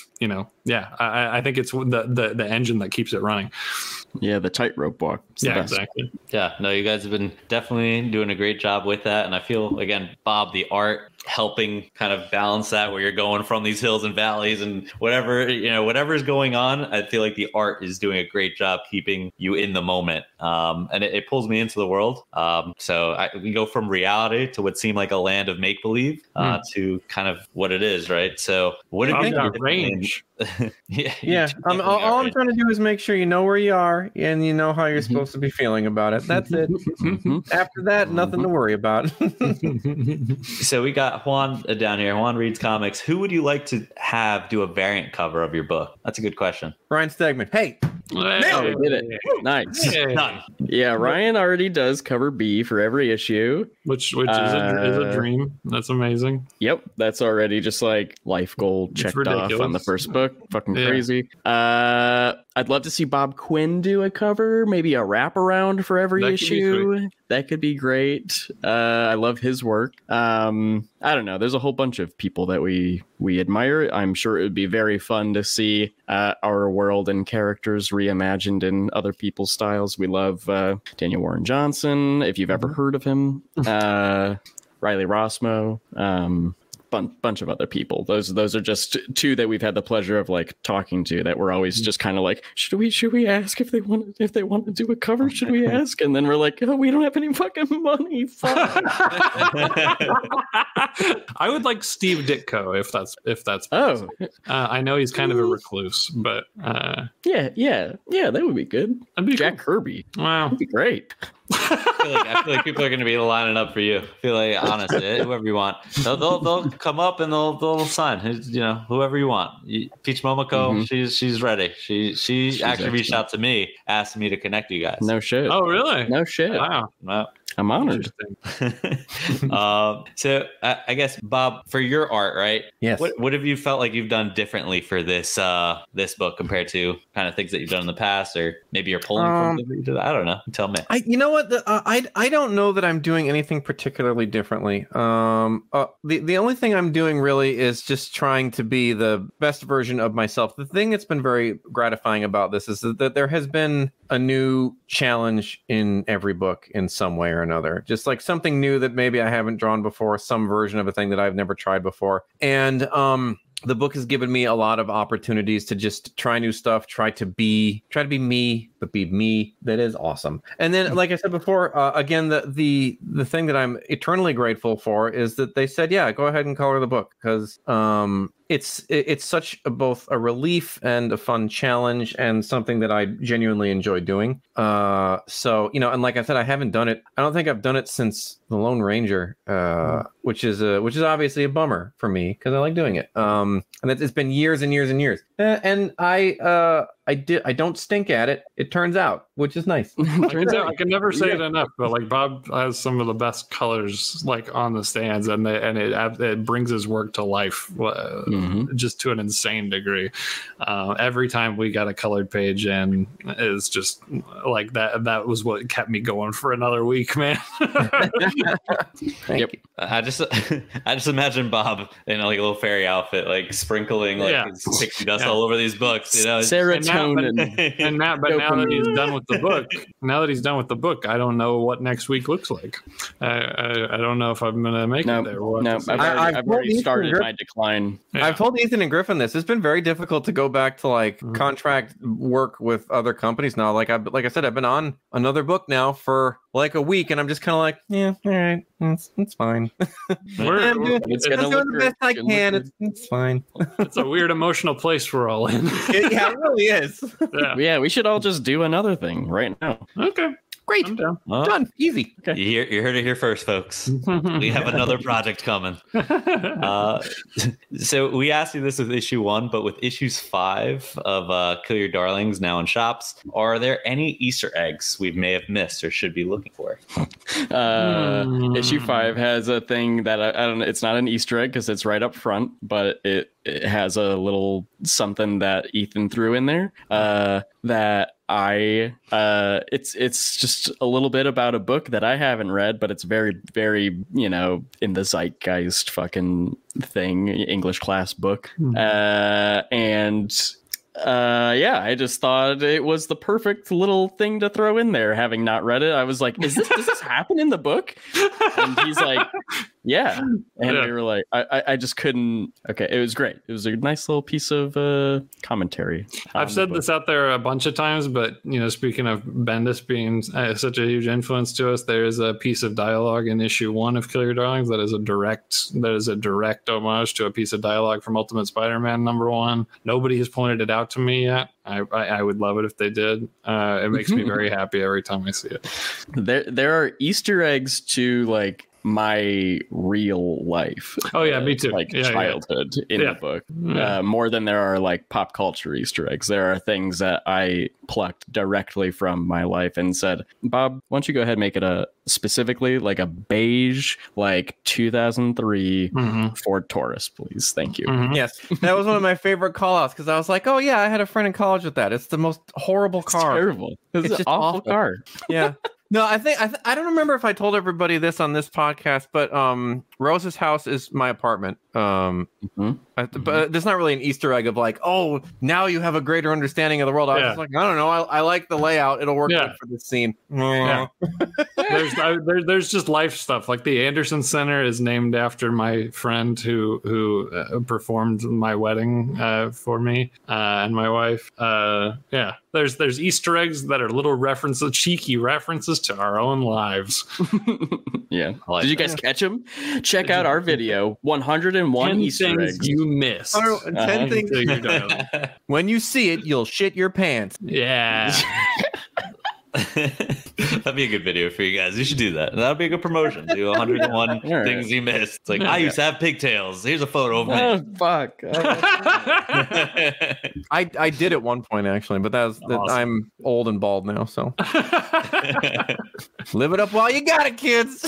I think it's the engine that keeps it running. Yeah, the tightrope walk. Yeah, exactly. Yeah, no, you guys have been definitely doing a great job with that. And I feel, again, Bob, the art helping kind of balance that, where you're going from these hills and valleys and whatever's going on. I feel like the art is doing a great job keeping you in the moment, and it pulls me into the world. So we go from reality to what seemed like a land of make believe to kind of what it is, right? So what did you range? Yeah. All I'm trying to do is make sure you know where you are and you know how you're supposed to be feeling about it. That's it. After that, nothing to worry about. So we got Juan down here. Juan reads comics. Who would you like to have do a variant cover of your book? That's a good question. Ryan Stegman. Hey. Oh, we did it. Nice. Done. Yeah, Ryan already does cover B for every issue. Which is a dream. That's amazing. Yep, that's already just like life goal checked off on the first book. Fucking crazy. I'd love to see Bob Quinn do a cover, maybe a wraparound for every That could be issue. That could be great. I love his work. I don't know. There's a whole bunch of people that we admire. I'm sure it would be very fun to see our world and characters reimagined in other people's styles. We love Daniel Warren Johnson, if you've ever heard of him. Riley Rossmo. Bunch of other people. Those are just two that we've had the pleasure of like talking to, that we're always just kind of like, should we ask if they want to do a cover? Should we ask? And then we're like, oh, we don't have any fucking money. Fuck. I would like Steve Ditko if that's Oh, I know he's kind of a recluse, but yeah, that would be good. that'd be Jack Kirby, Wow. that'd be great. I feel like people are going to be lining up for you. I feel like, honestly, whoever you want, they'll come up and they'll sign. Whoever you want. Peach Momoko, she's ready. She actually reached out to me, asking me to connect you guys. No shit. Oh, really? No shit. Wow. Well, I'm honored. So I guess, Bob, for your art, right? Yes. What have you felt like you've done differently for this book compared to kind of things that you've done in the past, or maybe you're pulling from things that you did? I don't know. Tell me. You know what? I don't know that I'm doing anything particularly differently. The only thing I'm doing really is just trying to be the best version of myself. The thing that's been very gratifying about this is that there has been a new challenge in every book in some way or another. Just like something new that maybe I haven't drawn before, some version of a thing that I've never tried before. And the book has given me a lot of opportunities to just try new stuff, try to be me, but be me. That is awesome. And then, like I said before, again, the thing that I'm eternally grateful for is that they said, yeah, go ahead and color the book, because it's such both a relief and a fun challenge and something that I genuinely enjoy doing. So, and like I said, I haven't done it. I don't think I've done it since The Lone Ranger, which is obviously a bummer for me because I like doing it. And it's been years and years and years. And I don't stink at it. It turns out, which is nice. Turns out, I can never say it enough, but like Bob has some of the best colors like on the stands, and it brings his work to life just to an insane degree. Every time we got a colored page in, is just like that. That was what kept me going for another week, man. Thank you. I just imagine Bob in like a little fairy outfit, like sprinkling his pixie dust all over these books. Serotonin. And now that he's done with the book, I don't know what next week looks like. I don't know if I'm gonna make it there. I've already started my decline. Yeah. I've told Ethan and Griffin this. It's been very difficult to go back to like contract work with other companies now. Like I said, I've been on another book now for like a week, and I'm just kind of like, yeah, all right, it's fine. I'm doing the best I can. It's fine. It's a weird emotional place we're all in. Yeah, it really is. Yeah, we should all just do another thing right now. Okay. Great. I'm down. Done. Easy. Okay. You heard it here first, folks. We have another project coming. So we asked you this with issue 1, but with issues 5 of Kill Your Darlings now in shops, are there any Easter eggs we may have missed or should be looking for? Issue 5 has a thing that I don't know. It's not an Easter egg because it's right up front, but it has a little something that Ethan threw in there that it's just a little bit about a book that I haven't read, but it's very, very, in the zeitgeist fucking thing, English class book. I just thought it was the perfect little thing to throw in there. Having not read it, I was like, does this happen in the book? And he's like, yeah. And we were like, I just couldn't. Okay, it was great. It was a nice little piece of commentary. I've said this out there a bunch of times, but speaking of Bendis being such a huge influence to us, there is a piece of dialogue in issue 1 of Kill Your Darlings that is a direct homage to a piece of dialogue from Ultimate Spider-Man #1. Nobody has pointed it out to me yet. I would love it if they did. It makes me very happy every time I see it. There are Easter eggs to like my real life. Oh yeah, me too. Like Yeah, childhood in the book, more than there are like pop culture Easter eggs. There are things that I plucked directly from my life and said, Bob, why don't you go ahead and make it a specifically like a beige, like 2003 Ford Taurus, please. Thank you. Yes, that was one of my favorite call outs because I was like, oh yeah, I had a friend in college with that. It's the most horrible car. Terrible. It's an just awful awful. car. Yeah. No, I think I don't remember if I told everybody this on this podcast, but Rose's house is my apartment. But there's not really an Easter egg of like, oh, now you have a greater understanding of the world. I was just like, I don't know. I like the layout. It'll work good for this scene. Yeah. There's just life stuff. Like the Anderson Center is named after my friend who performed my wedding for me and my wife. There's Easter eggs that are little references, cheeky references to our own lives. Yeah. Did you guys catch them? Check out our video, 101 Easter eggs you missed. 10 things. When you see it, you'll shit your pants. Yeah. That'd be a good video for you guys. You should do that. That'd be a good promotion. Do 101 things you missed. It's like, I used to have pigtails. Here's a photo of me. Oh, fuck. I did at one point actually, but awesome. I'm old and bald now, so live it up while you got it, kids.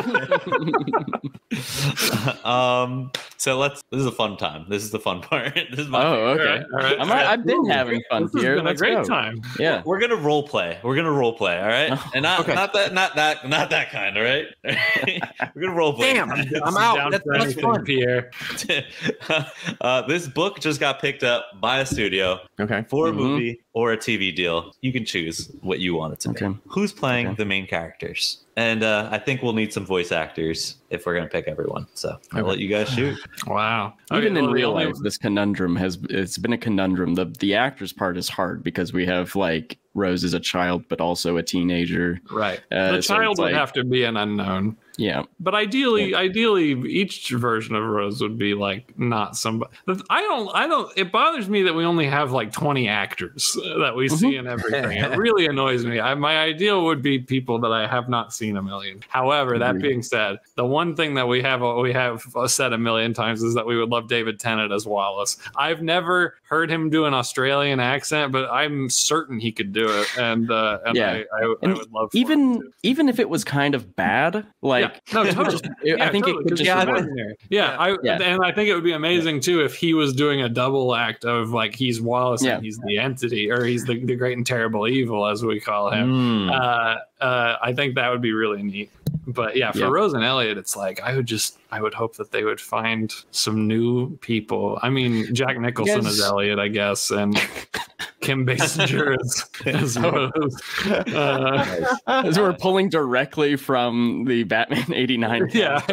So this is a fun time. This is the fun part. This is okay. All right. I've been having fun here. It's been a great time. Yeah. We're gonna role play. All right? And not that kind, all right? We're gonna role play. Damn, I'm out. That's fun. Pierre. This book just got picked up by a studio for a movie or a TV deal. You can choose what you want it to be. Who's playing the main characters? And I think we'll need some voice actors if we're going to pick everyone. So I'll let you guys shoot. Wow. Even in real life, this conundrum it's been a conundrum. The actors part is hard because we have like Rose is a child, but also a teenager. Right. The child would have to be an unknown. Yeah. But ideally, each version of Rose would be like not somebody. It bothers me that we only have like 20 actors that we see in everything. It really annoys me. My ideal would be people that I have not seen a million. However, that being said, the one thing that we have said a million times is that we would love David Tennant as Wallace. I've never heard him do an Australian accent, but I'm certain he could do it. I would love even if it was kind of bad, like no, totally. I think it could just work. And I think it would be amazing too if he was doing a double act of like he's Wallace and he's the entity, or he's the great and terrible evil as we call him. I think that would be really neat. But for Rose and Elliot, it's like I would hope that they would find some new people. I mean, Jack Nicholson is Elliot, I guess, and Kim Basinger as Rose. As we're pulling directly from the Batman '89.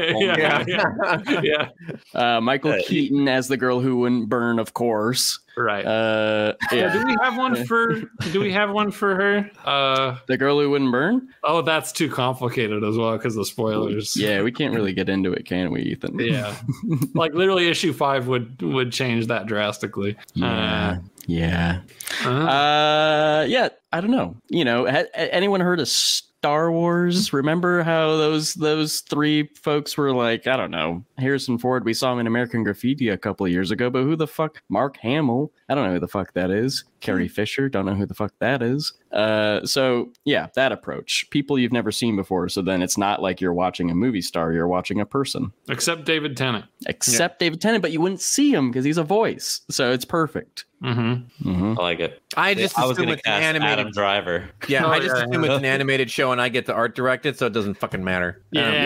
Michael Keaton as the girl who wouldn't burn, of course. Right. Do we have one for her? The girl who wouldn't burn? Oh, that's too complicated as well because of spoilers. Yeah, we can't really get into it, can we, Ethan? Yeah. Like literally issue 5 would change that drastically. Yeah. I don't know. Anyone heard of Star Wars? Remember how those three folks were like, I don't know, Harrison Ford, we saw him in American Graffiti a couple of years ago, but who the fuck? Mark Hamill, I don't know who the fuck that is. Carrie Fisher, don't know who the fuck that is. So yeah, that approach. People you've never seen before, so then it's not like you're watching a movie star, you're watching a person. Except David Tennant. David Tennant, but you wouldn't see him because he's a voice. So it's perfect. I like it. I was going to cast Adam Driver. Yeah, I just assume it's an animated show and I get to art direct it, so it doesn't fucking matter.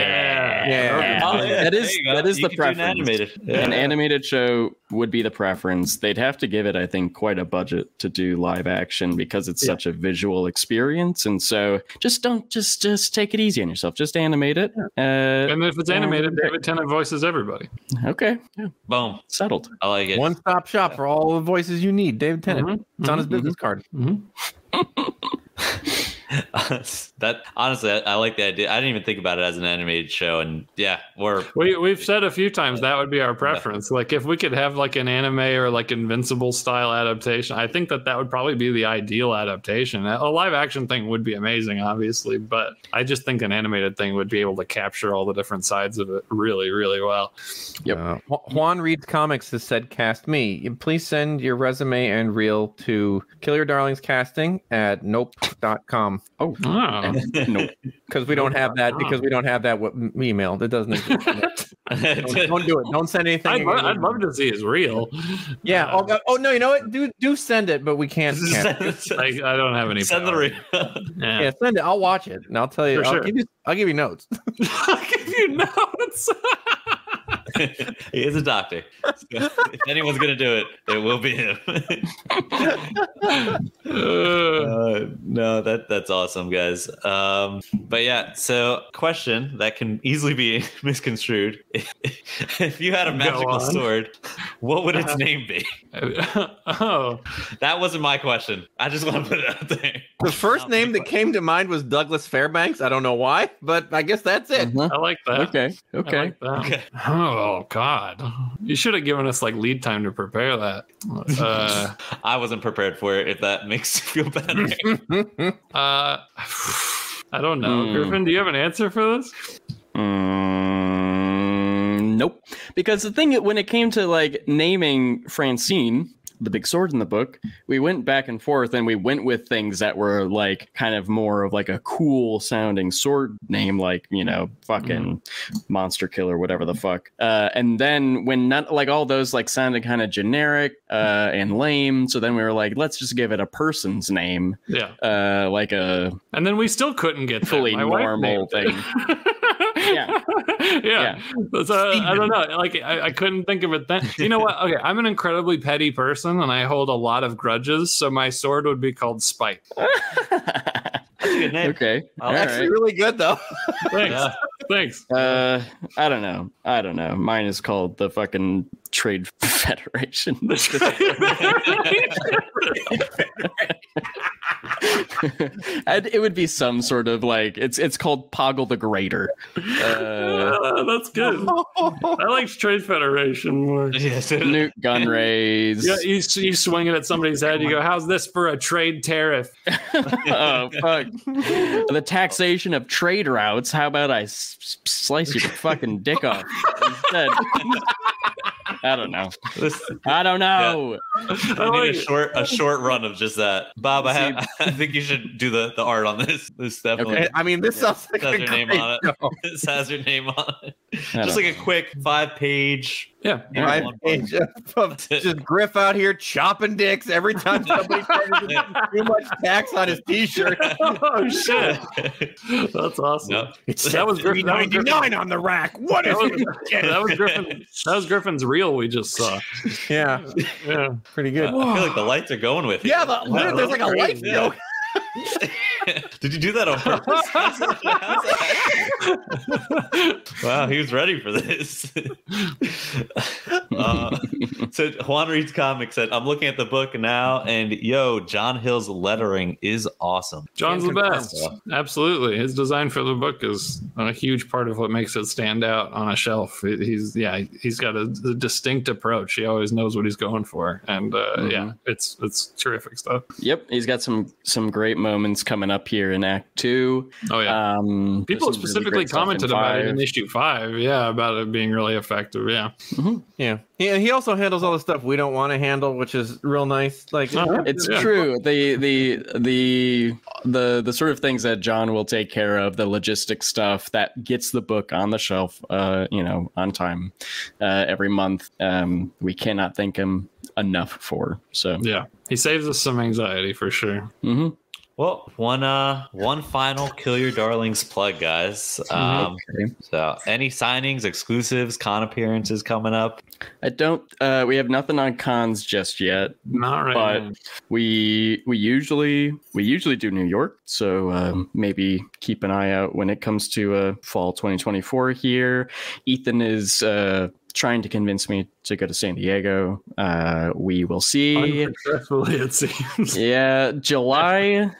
That is the preference. An animated show would be the preference. They'd have to give it, I think, quite a budget to do live action because it's such a visual experience. And so just take it easy on yourself. Just animate it. And if it's animated, David Tennant voices everybody. Okay. Yeah. Boom. Settled. I like it. One-stop shop for all the voices you need. David Tennant. It's on his business card. that honestly, I like the idea. I didn't even think about it as an animated show, and yeah, we've said a few times that would be our preference. Like if we could have like an anime or like Invincible style adaptation, I think that would probably be the ideal adaptation. A live action thing would be amazing, obviously, but I just think an animated thing would be able to capture all the different sides of it really, really well. Yep. Juan Reads Comics has said, "Cast me. Please send your resume and reel to Kill Your Darlings Casting at nope.com." Oh, nope. Because we don't have that. Because we don't have that email. That doesn't exist. Don't do it. Don't send anything. I'd love to see his reel. Yeah. Oh no. You know what? Do send it, but we can't. I don't have any. Send the reel. Yeah, send it. I'll watch it, and I'll tell you. I'll give you notes. I'll give you notes. He is a doctor. So if anyone's gonna do it, it will be him. No, that's awesome, guys. But yeah, so question that can easily be misconstrued: if you had a magical sword, what would its name be? Oh, that wasn't my question. I just want to put it out there. The first name that came to mind was Douglas Fairbanks. I don't know why, but I guess that's it. Uh-huh. I like that. Okay. I like that. Okay. Oh God, you should have given us like lead time to prepare that. I wasn't prepared for it. If that makes you feel better. I don't know. Griffin, do you have an answer for this? Nope. Because the thing, when it came to like naming Francine, the big sword in the book, we went back and forth, and we went with things that were like kind of more of like a cool sounding sword name, like, you know, fucking Monster Killer, whatever the fuck. And then when not like all those like sounded kind of generic and lame, so then we were like, let's just give it a person's name. Yeah. Like a. And then we still couldn't get fully normal thing. Yeah. So, I don't know. Like I couldn't think of it then. You know what? Okay, I'm an incredibly petty person, and I hold a lot of grudges. So my sword would be called Spike. That's a good name. Okay. Actually, really good though. Thanks. Yeah. Thanks. I don't know. Mine is called the fucking Trade Federation. And it would be some sort of like it's called Poggle the Greater. That's good. I like Trade Federation more. Yes. Newt Gunrays. Yeah, you swing it at somebody's head. You go, "How's this for a trade tariff?" Oh fuck! The taxation of trade routes. How about I slice your fucking dick off instead? I don't know. Yeah. I need a short run of just that, Bob. I think you should do the art on this. This definitely. Okay. I mean, this sounds like has a your name great on show. it. This has your name on it. Just like a quick 5-page. Yeah. Right? Just Griff out here chopping dicks every time somebody charges too much tax on his t-shirt. Oh shit! That's awesome. Nope. That was Griffin. $3.99 on the rack. What is that was Griffin. That was Griffin's reel we just saw. Yeah, Yeah. Pretty good. I feel like the lights are going with you. Yeah, there's like a light joke. Did you do that on purpose? Wow, he was ready for this. So Juan Reads Comics said, "I'm looking at the book now, and John Hill's lettering is awesome. John's the best. Absolutely, his design for the book is a huge part of what makes it stand out on a shelf. He's got a distinct approach. He always knows what he's going for, and it's terrific stuff. Yep, he's got some great moments coming up here in Act 2. Oh yeah, people specifically really commented about it in issue 5. Yeah, about it being really effective. Yeah, Yeah. He also handles all the stuff we don't want to handle, which is real nice. Like it's true. The sort of things that John will take care of, the logistic stuff that gets the book on the shelf, on time, every month. We cannot thank him enough for. So yeah, he saves us some anxiety for sure. Mm-hmm. Well, one final Kill Your Darlings plug, guys. So any signings, exclusives, con appearances coming up? I don't. We have nothing on cons just yet. Not right but now. we usually do New York. So maybe keep an eye out when it comes to fall 2024 here. Ethan is trying to convince me to go to San Diego. We will see. Unsuccessfully, it seems. Yeah, July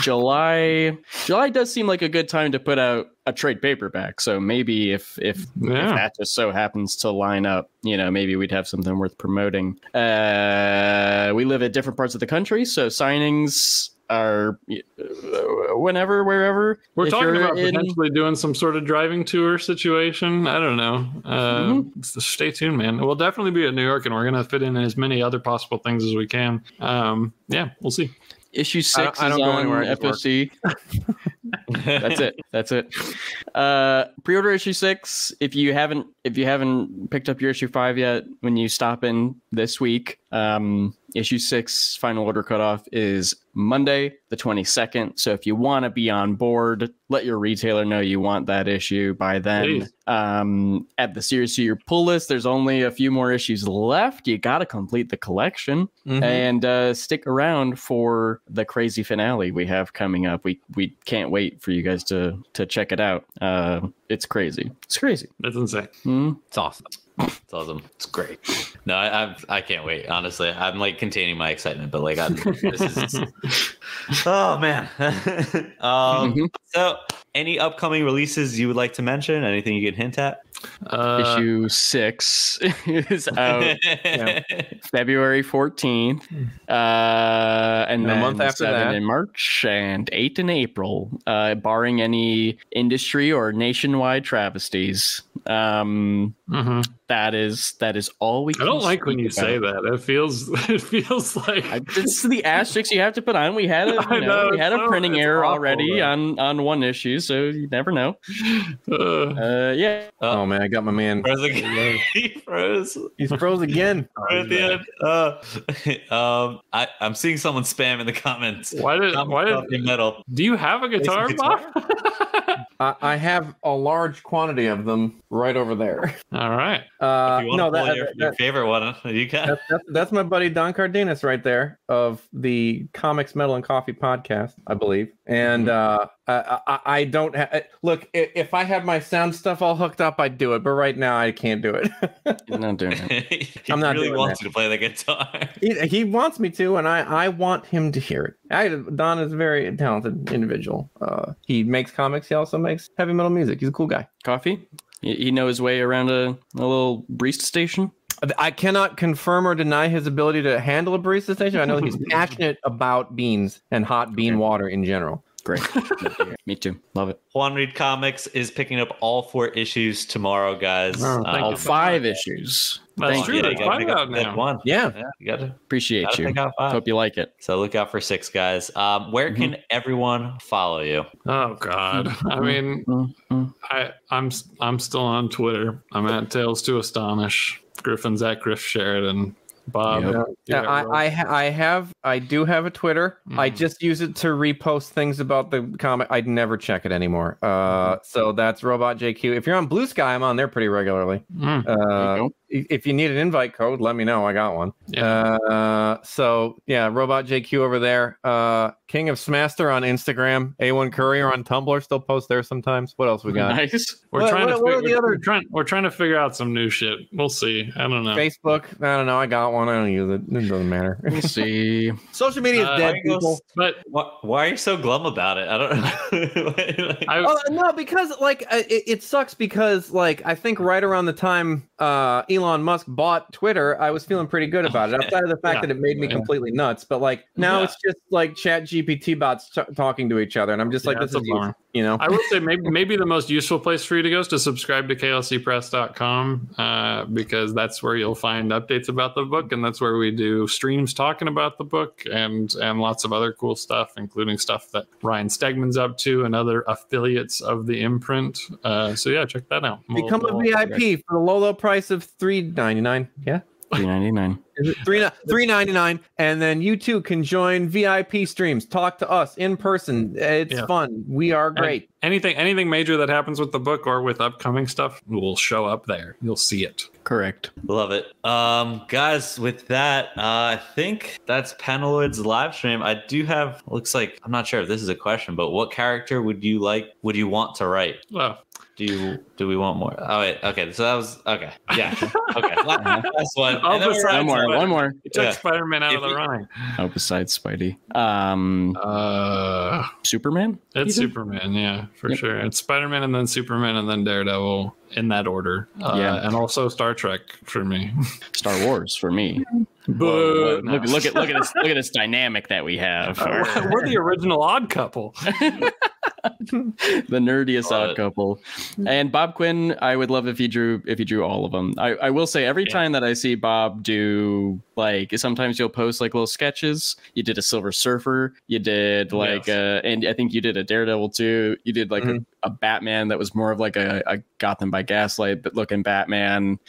does seem like a good time to put out a trade paperback. So maybe if that just so happens to line up, maybe we'd have something worth promoting. We live at different parts of the country, so signings are whenever, wherever. We're talking about potentially doing some sort of driving tour situation. I don't know. Stay tuned, man. We'll definitely be at New York, and we're gonna fit in as many other possible things as we can. Yeah, we'll see. Issue 6 I don't is go on anywhere, FOC. That's it. Pre-order issue 6. If you haven't picked up your issue 5 yet, when you stop in this week, issue 6 final order cutoff is Monday the 22nd. So if you want to be on board, let your retailer know you want that issue by then. At the Series to Your pull list, there's only a few more issues left. You got to complete the collection and stick around for the crazy finale we have coming up. We can't wait for you guys to check it out. It's crazy. That's insane. It's awesome. It's awesome. It's great. No, I can't wait. Honestly, I'm like containing my excitement, but like, this is. Oh man. So, any upcoming releases you would like to mention? Anything you can hint at? Issue 6 is out February 14th, and then a month after 7 that in March and 8 in April, barring any industry or nationwide travesties. That is all we can. I don't like when you about. Say that. It feels like it's the asterisks you have to put on. We had a printing error already on one issue, so you never know. Oh man, I got my man. He froze. He's froze again. At the end. I'm seeing someone spam in the comments. Why did metal? Do you have a guitar, Bob? I have a large quantity of them right over there. All right. If you want to pull your favorite one, you can. That's my buddy Don Cardenas right there of the Comics, Metal, and Coffee podcast, I believe. And I don't look. If I had my sound stuff all hooked up, I'd do it. But right now, I can't do it. You're not doing it. I'm not. Really wants you to play the guitar. He wants me to, and I want him to hear it. Don is a very talented individual. He makes comics. He also makes heavy metal music. He's a cool guy. Coffee. He knows his way around a little barista station. I cannot confirm or deny his ability to handle a barista station. I know he's passionate about beans and hot bean water in general. Great. Me too. Love it. Juan Reed Comics is picking up all 4 issues tomorrow, guys. All 5 issues. That's true. Let's find out now. One. Yeah. You gotta appreciate you. Hope you like it. So look out for 6, guys. Where can everyone follow you? Oh God. I mean, I'm still on Twitter. I'm at Tales to Astonish. Griffin's at Griff Sheridan. Bob. I do have a Twitter. I just use it to repost things about the comic. I'd never check it anymore. So that's Robot JQ. If you're on Blue Sky, I'm on there pretty regularly. If you need an invite code, let me know. I got one. So yeah, Robot JQ over there. King of Smaster on Instagram. A1 Courier on Tumblr. Still post there sometimes. What else we got? Nice. We're trying to figure out some new shit. We'll see. I don't know. Facebook. I don't know. I got one. I don't use it. It doesn't matter. We'll see. Social media is dead, people. But why are you so glum about it? I don't know. No, because it sucks because I think right around the time Elon Musk bought Twitter, I was feeling pretty good about it. Outside of the fact that it made me completely nuts, but now it's just Chat GPT bots talking to each other, and I'm just this is bummer. I would say maybe the most useful place for you to go is to subscribe to klcpress.com because that's where you'll find updates about the book, and that's where we do streams talking about the book and lots of other cool stuff, including stuff that Ryan Stegman's up to and other affiliates of the imprint. So yeah, check that out. Become a VIP for the low price of $3.99. Yeah. $3.99. $3.99, and then you too can join VIP streams. Talk to us in person. It's fun. We are great. Anything major that happens with the book or with upcoming stuff will show up there. You'll see it. Correct. Love it. Guys, with that, I think that's Panelloid's live stream. I do have, looks like, I'm not sure if this is a question, but what character would you want to write? Well, do we want more? Oh wait, okay. So that was okay. Yeah. Okay. Last one. And then One more. You took Spider-Man out of the running. Oh, besides Spidey. Superman? It's Superman, yeah, for sure. It's Spider-Man and then Superman and then Daredevil in that order. And also Star Trek for me. Star Wars for me. Whoa, no. Look at this dynamic that we have. We're the original Odd Couple. The nerdiest odd couple. And Bob Quinn, I would love if he drew all of them. I will say every time that I see Bob do, like, sometimes you'll post like little sketches. You did a Silver Surfer, you did and I think you did a Daredevil too. You did like a Batman that was more of like a Gotham by Gaslight but looking Batman.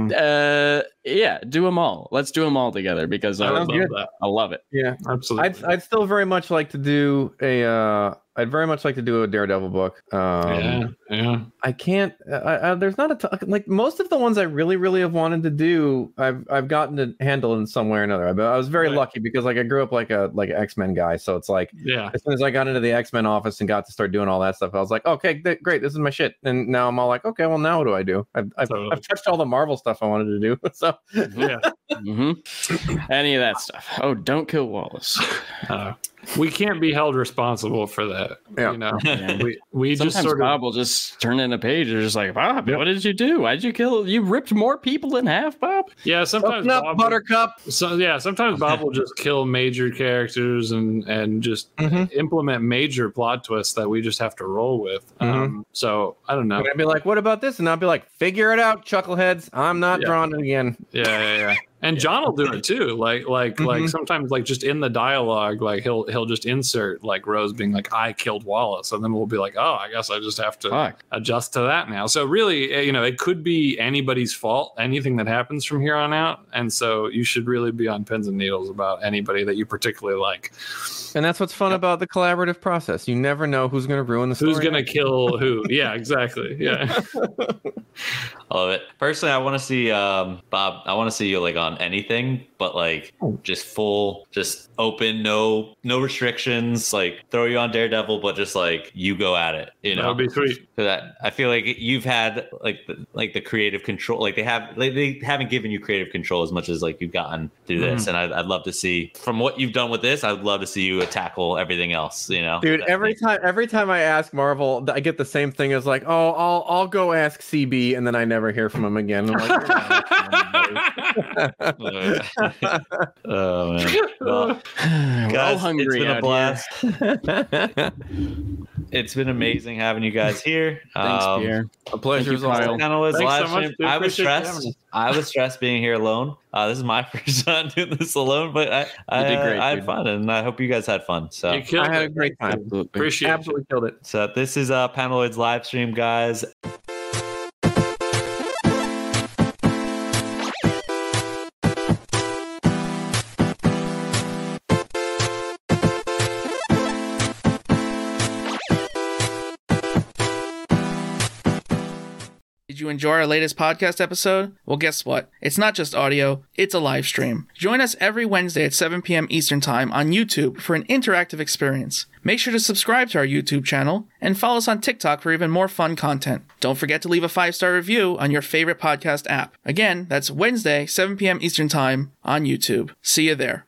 Do them all. Let's do them all together because I love it. Yeah, absolutely. I'd still very much like to do I'd very much like to do a Daredevil book. I can't. There's not a ton, like most of the ones I really have wanted to do. I've gotten to handle in some way or another. I was very lucky because like I grew up like an X-Men guy, so it's like as soon as I got into the X-Men office and got to start doing all that stuff, I was like, okay, great, this is my shit. And now I'm all like, okay, well now what do I do? I've touched all the Marvel stuff I wanted to do. So any of that stuff. Oh, don't kill Wallace. We can't be held responsible for that. Yeah. You know, we sometimes just sort of Bob will just turn in a page and just like, Bob, what did you do? Why'd you kill? You ripped more people in half, Bob? Yeah, sometimes Bob Buttercup. Sometimes Bob will just kill major characters and just implement major plot twists that we just have to roll with. So I don't know. And I'd be like, what about this? And I'll be like, figure it out, chuckleheads. I'm not drawing it again. Yeah. And John will do it too. Like sometimes like just in the dialogue, like he'll just insert like Rose being like, I killed Wallace. And then we'll be like, oh, I guess I just have to adjust to that now. So really, you know, it could be anybody's fault, anything that happens from here on out. And so you should really be on pins and needles about anybody that you particularly like. And that's what's fun about the collaborative process. You never know who's going to ruin the story. Who's going to kill who. Yeah, exactly. Yeah. I love it. Personally, I want to see Bob. I want to see you like on anything, but like just full, just open, no restrictions. Like throw you on Daredevil, but just like you go at it. You know, that would be sweet. So that I feel like you've had like the creative control. Like they haven't given you creative control as much as like you've gotten through this. And I'd love to see from what you've done with this. I'd love to see you tackle everything else. You know, dude. Every time I ask Marvel, I get the same thing as like, oh, I'll go ask CB, and then I never hear from him again. I'm like, oh man, well, guys, hungry. It's been a blast. It's been amazing having you guys here. Thanks, Pierre. A pleasure as well. I was stressed. I was stressed being here alone. This is my first time doing this alone, but I did great, I had fun, and I hope you guys had fun. So I had a great time. Absolutely killed it. So this is Panelloid's live stream, guys. Did you enjoy our latest podcast episode? Well, guess what? It's not just audio, it's a live stream. Join us every Wednesday at 7 p.m. Eastern Time on YouTube for an interactive experience. Make sure to subscribe to our YouTube channel and follow us on TikTok for even more fun content. Don't forget to leave a 5-star review on your favorite podcast app. Again, that's Wednesday, 7 p.m. Eastern Time on YouTube. See you there.